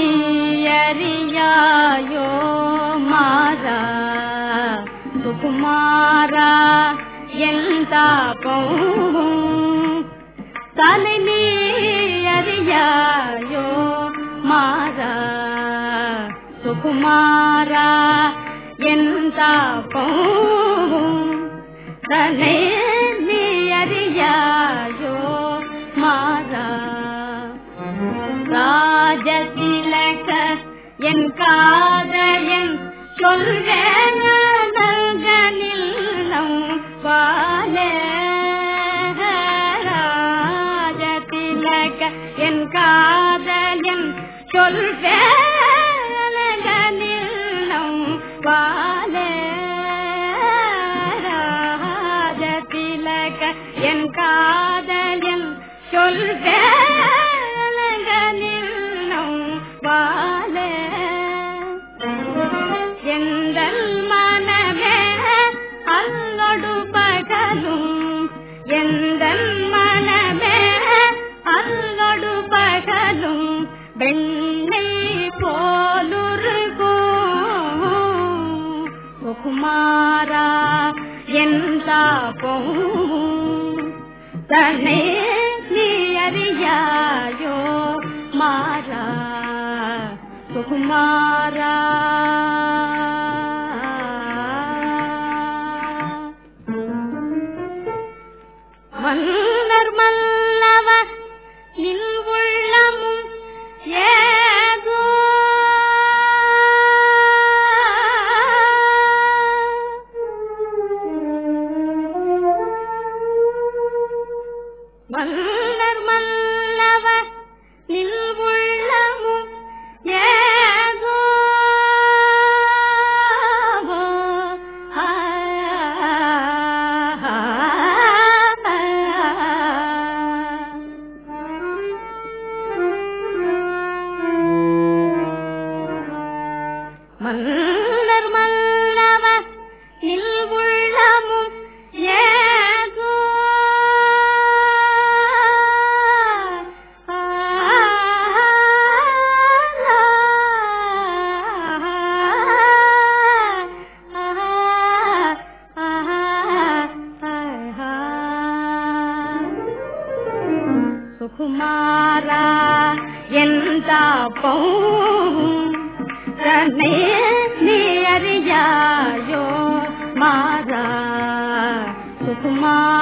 அறியாயோ மாறா சுகுமாரா என் தாபம் தலை நீ அறியாயோ மாறா சுகுமாரா என் தாபம் தலை நீ அறியாயோ மாறா ராஜதிலக என் காதயன் சொல்வேன நல்கனில்லம் வாழே ராஜதிலக என் காதயன் சொல்வேன நல்கனில்லம் வாழே ராஜதிலக என் காதயன் சொல்வேன எந்தன் மனமே அல்லொடு பகலும் எந்தன் மனமே அல்லொடு பகலும் வெண்ணை போலுருகும் சுகுமாரா என் தாபம் தன்னை நீ அறியாயோ மாறா சுகுமாரா மன்னர் மல்லவ நின் உள்ளமும் ஏதோ மன்னர் மல்லவ நின் உள்ளமும் ஏதோ மன்னர் மல்லவ நில் உள்ளமும் ஏதோ சுகுமாரா என் தாபம் தன்னை நீ அறியாயோ மாறா சுகுமாரா